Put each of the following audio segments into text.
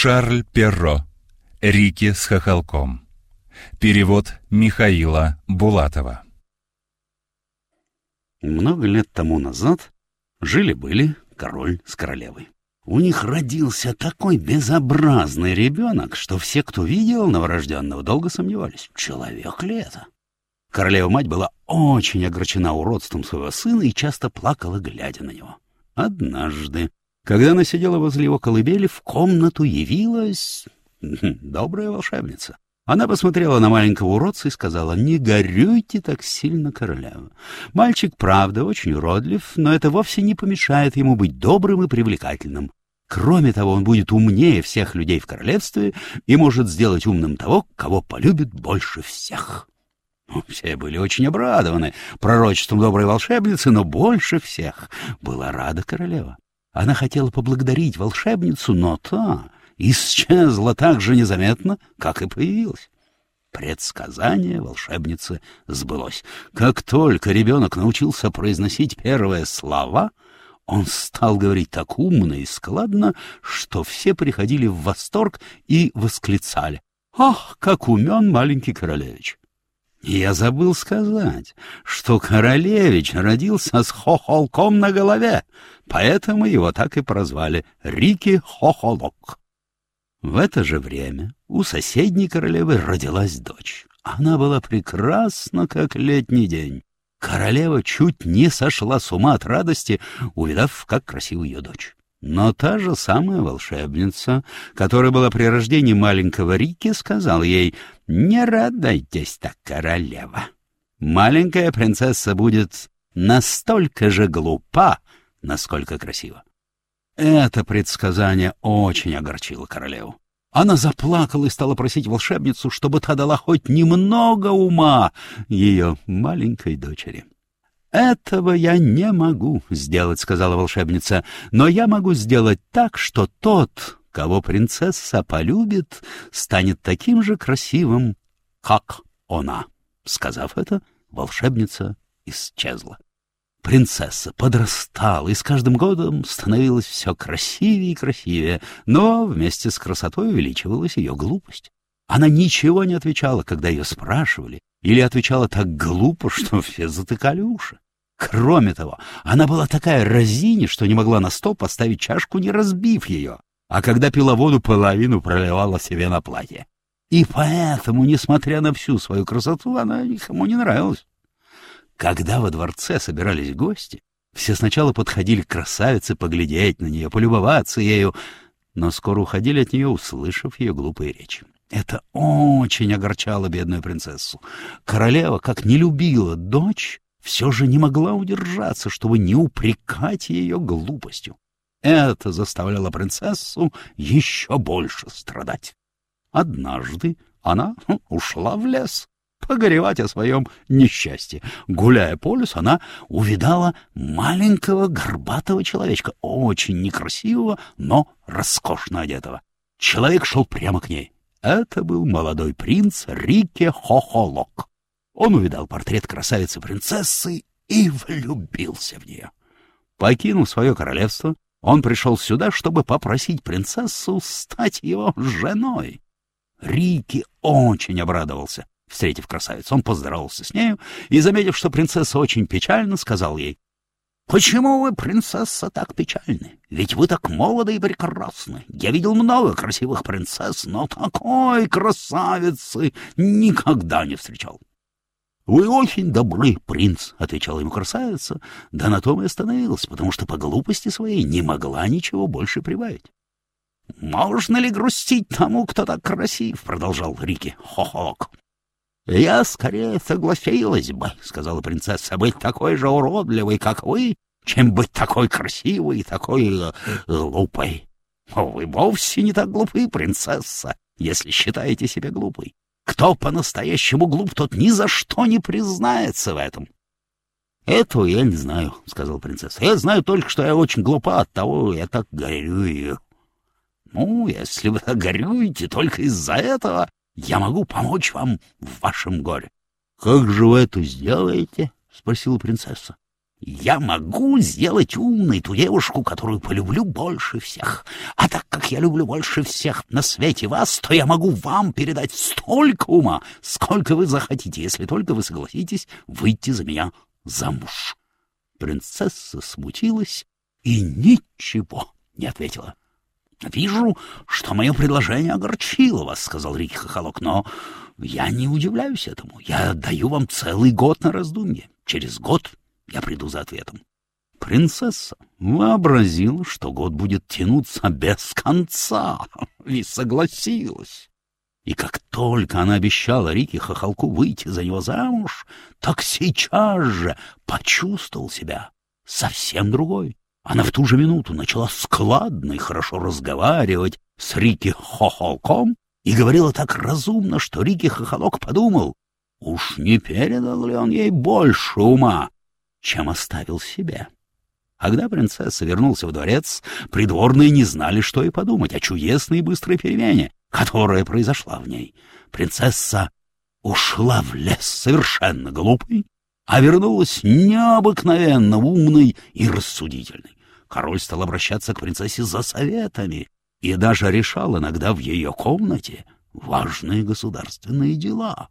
Шарль Перро. Рики с хохолком. Перевод Михаила Булатова. Много лет тому назад жили-были король с королевой. У них родился такой безобразный ребенок, что все, кто видел новорожденного, долго сомневались, человек ли это. Королева-мать была очень огорчена уродством своего сына и часто плакала, глядя на него. Однажды, когда она сидела возле его колыбели, в комнату явилась добрая волшебница. Она посмотрела на маленького уродца и сказала: «Не горюйте так сильно, королева. Мальчик, правда, очень уродлив, но это вовсе не помешает ему быть добрым и привлекательным. Кроме того, он будет умнее всех людей в королевстве и может сделать умным того, кого полюбит больше всех». Все были очень обрадованы пророчеством доброй волшебницы, но больше всех была рада королева. Она хотела поблагодарить волшебницу, но та исчезла так же незаметно, как и появилась. Предсказание волшебницы сбылось. Как только ребенок научился произносить первые слова, он стал говорить так умно и складно, что все приходили в восторг и восклицали: «Ах, как умен маленький королевич!» Я забыл сказать, что королевич родился с хохолком на голове, поэтому его так и прозвали Рики Хохолок. В это же время у соседней королевы родилась дочь. Она была прекрасна, как летний день. Королева чуть не сошла с ума от радости, увидав, как красива ее дочь. Но та же самая волшебница, которая была при рождении маленького Рики, сказала ей: «Не радуйтесь так, королева. Маленькая принцесса будет настолько же глупа, насколько красива». Это предсказание очень огорчило королеву. Она заплакала и стала просить волшебницу, чтобы та дала хоть немного ума ее маленькой дочери. «Этого я не могу сделать», — сказала волшебница, «но я могу сделать так, что тот, кого принцесса полюбит, станет таким же красивым, как она». Сказав это, волшебница исчезла. Принцесса подрастала и с каждым годом становилась все красивее и красивее, но вместе с красотой увеличивалась ее глупость. Она ничего не отвечала, когда ее спрашивали, или отвечала так глупо, что все затыкали уши. Кроме того, она была такая разиня, что не могла на стол поставить чашку, не разбив ее, а когда пила воду, половину проливала себе на платье. И поэтому, несмотря на всю свою красоту, она никому не нравилась. Когда во дворце собирались гости, все сначала подходили к красавице поглядеть на нее, полюбоваться ею, но скоро уходили от нее, услышав ее глупые речи. Это очень огорчало бедную принцессу. Королева, как не любила дочь, все же не могла удержаться, чтобы не упрекать ее глупостью. Это заставляло принцессу еще больше страдать. Однажды она ушла в лес погоревать о своем несчастье. Гуляя по лесу, она увидала маленького горбатого человечка, очень некрасивого, но роскошно одетого. Человек шел прямо к ней. Это был молодой принц Рики Хохолок. Он увидал портрет красавицы-принцессы и влюбился в нее. Покинув свое королевство, он пришел сюда, чтобы попросить принцессу стать его женой. Рики очень обрадовался, встретив красавицу. Он поздоровался с нею и, заметив, что принцесса очень печальна, сказал ей: «Почему вы, принцесса, так печальны? Ведь вы так молоды и прекрасны. Я видел много красивых принцесс, но такой красавицы никогда не встречал». «Вы очень добрый, принц», — отвечала ему красавица, да на том и остановилась, потому что по глупости своей не могла ничего больше прибавить. «Можно ли грустить тому, кто так красив?» — продолжал Рики Хохолок. «Я скорее согласилась бы, — сказала принцесса, — быть такой же уродливой, как вы, чем быть такой красивой и такой глупой. Вы вовсе не так глупы, принцесса, если считаете себя глупой. Кто по-настоящему глуп, тот ни за что не признается в этом». «Этого я не знаю, — сказала принцесса. — Я знаю только, что я очень глупа, оттого я так горюю». «Ну, если вы так горюете только из-за этого, я могу помочь вам в вашем горе». «Как же вы это сделаете?» — спросила принцесса. Я могу сделать умной ту девушку, которую полюблю больше всех. А так как я люблю больше всех на свете вас, то я могу вам передать столько ума, сколько вы захотите, если только вы согласитесь выйти за меня замуж. Принцесса смутилась и ничего не ответила. «Вижу, что мое предложение огорчило вас», — сказал Рикки Хохолок, — «но я не удивляюсь этому. Я даю вам целый год на раздумье. Через год я приду за ответом». Принцесса вообразила, что год будет тянуться без конца, и согласилась. И как только она обещала Рикки Хохолку выйти за него замуж, так сейчас же почувствовал себя совсем другой. Она в ту же минуту начала складно и хорошо разговаривать с Рикки Хохолком и говорила так разумно, что Рикки Хохолок подумал, уж не передал ли он ей больше ума, чем оставил себе. Когда принцесса вернулся в дворец, придворные не знали, что и подумать о чудесной и быстрой перемене, которая произошла в ней. Принцесса ушла в лес совершенно глупой, а вернулась необыкновенно умной и рассудительной. Король стал обращаться к принцессе за советами и даже решал иногда в ее комнате важные государственные дела.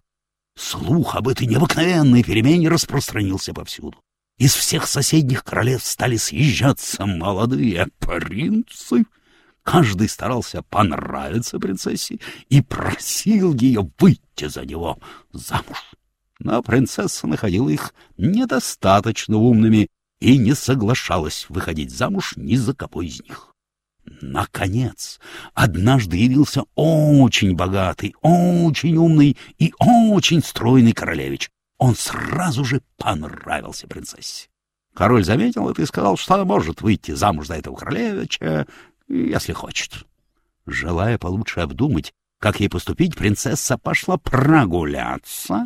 Слух об этой необыкновенной перемене распространился повсюду. Из всех соседних королевств стали съезжаться молодые принцы. Каждый старался понравиться принцессе и просил ее выйти за него замуж. Но принцесса находила их недостаточно умными и не соглашалась выходить замуж ни за кого из них. Наконец, однажды явился очень богатый, очень умный и очень стройный королевич. Он сразу же понравился принцессе. Король заметил это и сказал, что она может выйти замуж за этого королевича, если хочет. Желая получше обдумать, как ей поступить, принцесса пошла прогуляться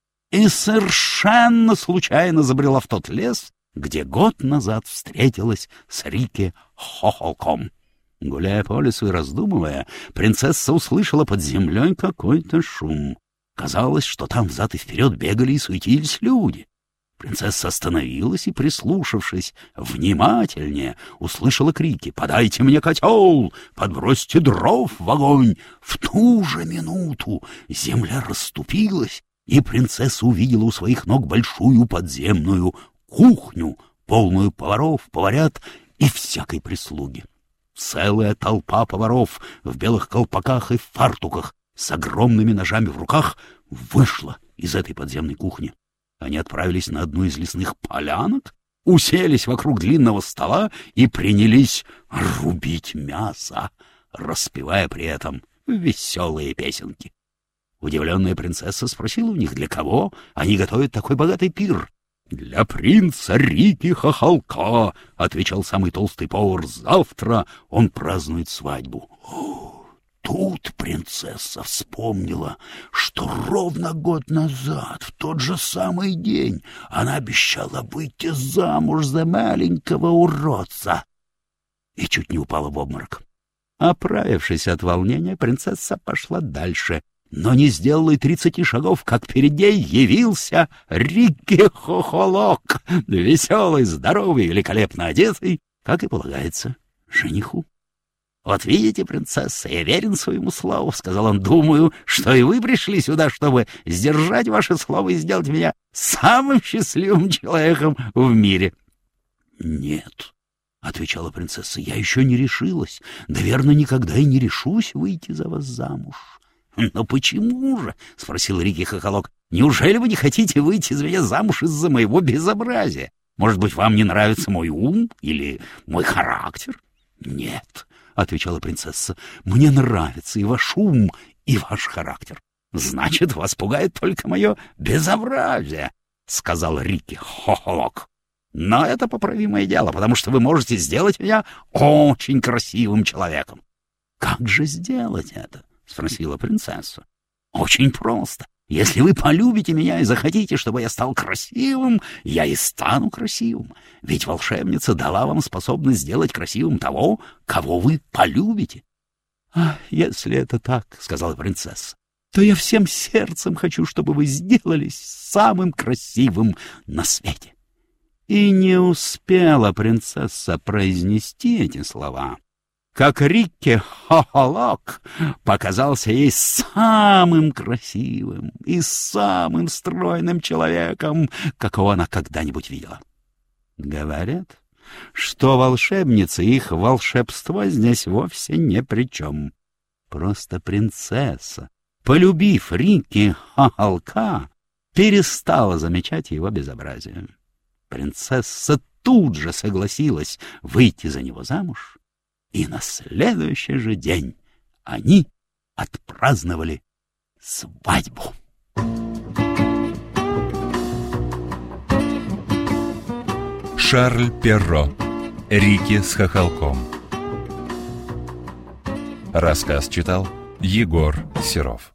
и совершенно случайно забрела в тот лес, где год назад встретилась с Рикки Хохолком. Гуляя по лесу и раздумывая, принцесса услышала под землей какой-то шум. Казалось, что там взад и вперед бегали и суетились люди. Принцесса остановилась и, прислушавшись внимательнее, услышала крики: «Подайте мне котел! Подбросьте дров в огонь!» В ту же минуту земля расступилась, и принцесса увидела у своих ног большую подземную кухню, полную поваров, поварят и всякой прислуги. Целая толпа поваров в белых колпаках и фартуках с огромными ножами в руках вышла из этой подземной кухни. Они отправились на одну из лесных полянок, уселись вокруг длинного стола и принялись рубить мясо, распевая при этом веселые песенки. Удивленная принцесса спросила у них, для кого они готовят такой богатый пир. «Для принца Рикки Хохолка», — отвечал самый толстый повар, — «завтра он празднует свадьбу». Тут принцесса вспомнила, что ровно год назад, в тот же самый день, она обещала выйти замуж за маленького уродца, и чуть не упала в обморок. Оправившись от волнения, принцесса пошла дальше, но не сделала и 30 шагов, как перед ней явился Рикки Хохолок, веселый, здоровый, великолепно одетый, как и полагается жениху. «Вот видите, принцесса, я верен своему слову», — сказал он. «Думаю, что и вы пришли сюда, чтобы сдержать ваше слово и сделать меня самым счастливым человеком в мире». «Нет», — отвечала принцесса, — «я еще не решилась, да, верно, никогда и не решусь выйти за вас замуж». «Но почему же?» — спросил Рикки Хохолок. «Неужели вы не хотите выйти за меня замуж из-за моего безобразия? Может быть, вам не нравится мой ум или мой характер?» «Нет», — отвечала принцесса, — «мне нравится и ваш ум, и ваш характер». «Значит, вас пугает только мое безобразие», — сказал Рикки Хохолок. «Но это поправимое дело, потому что вы можете сделать меня очень красивым человеком». «Как же сделать это?» — спросила принцесса. «Очень просто. Если вы полюбите меня и захотите, чтобы я стал красивым, я и стану красивым. Ведь волшебница дала вам способность сделать красивым того, кого вы полюбите». «Если это так, — сказала принцесса, — то я всем сердцем хочу, чтобы вы сделались самым красивым на свете». И не успела принцесса произнести эти слова, как Рикки Хохолок показался ей самым красивым и самым стройным человеком, какого она когда-нибудь видела. Говорят, что волшебницы и их волшебство здесь вовсе ни при чем. Просто принцесса, полюбив Рикки Хохолка, перестала замечать его безобразие. Принцесса тут же согласилась выйти за него замуж, и на следующий же день они отпраздновали свадьбу. Шарль Перро. Рикки с хохолком. Рассказ читал Егор Серов.